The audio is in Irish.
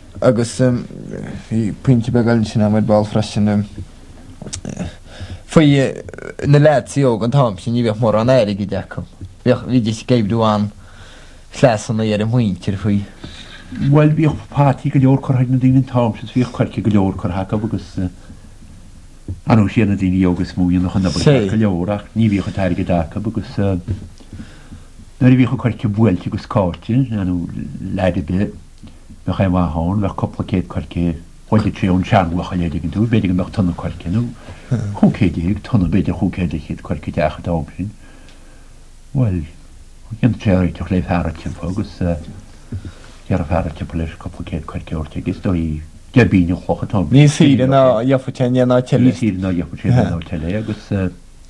agus hí puinte begailn sin amid ball freisin faoi na leidsaí óg an tám sin ní bheoh mór an éirigh i deachcham. Bhí is géibhúán chléasanna ar an muintir faoi. Well, bhíoh pátí go leor chorthaid na daoine tám sin bhíoh chuirce go leor chorthacha agus anú sé na daoine agus múin nach chuna go leor ach ní bhíoh tair go dacha agus nuair bhíoh chuirce bhfuilte agus cáte anú leidir be nach chaim bháin bheith coplacéad chuirce chuide tríón seanhacha léidir tú beidir meach tunna chuirce nó chucéideigh tunna beidir chucéideigh chuirce deacha dám sin. Well, gan tréirteach léh háirte agus ar a fearrte leis coplacéad chuirce orte gus dóí gebíine chochatá. Ní sí ná jofatéine ná teile. Ní sí ná jofatéine ná teile agus